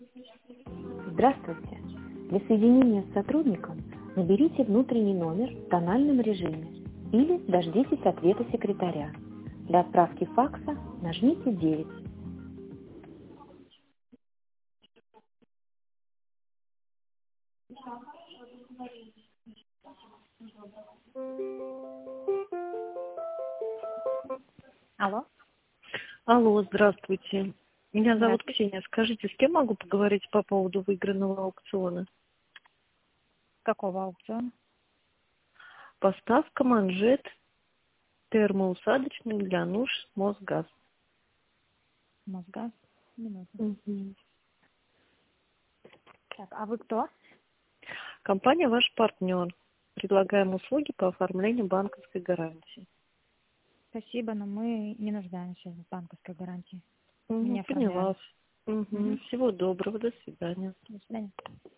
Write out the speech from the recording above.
Здравствуйте. Для соединения с сотрудником наберите внутренний номер в тональном режиме или дождитесь ответа секретаря. Для отправки факса нажмите 9. Алло. Алло, здравствуйте. Меня зовут Здравствуйте. Ксения. Скажите, с кем могу поговорить по поводу выигранного аукциона? Какого аукциона? Поставка манжет термоусадочных для нужд Мосгаз. Мосгаз. Минуту. Мгм. Так, а вы кто? Компания «Ваш партнер». Предлагаем услуги по оформлению банковской гарантии. Спасибо, но мы не нуждаемся в банковской гарантии. Мы не Поняла. оформляем. Всего доброго. До свидания. До свидания.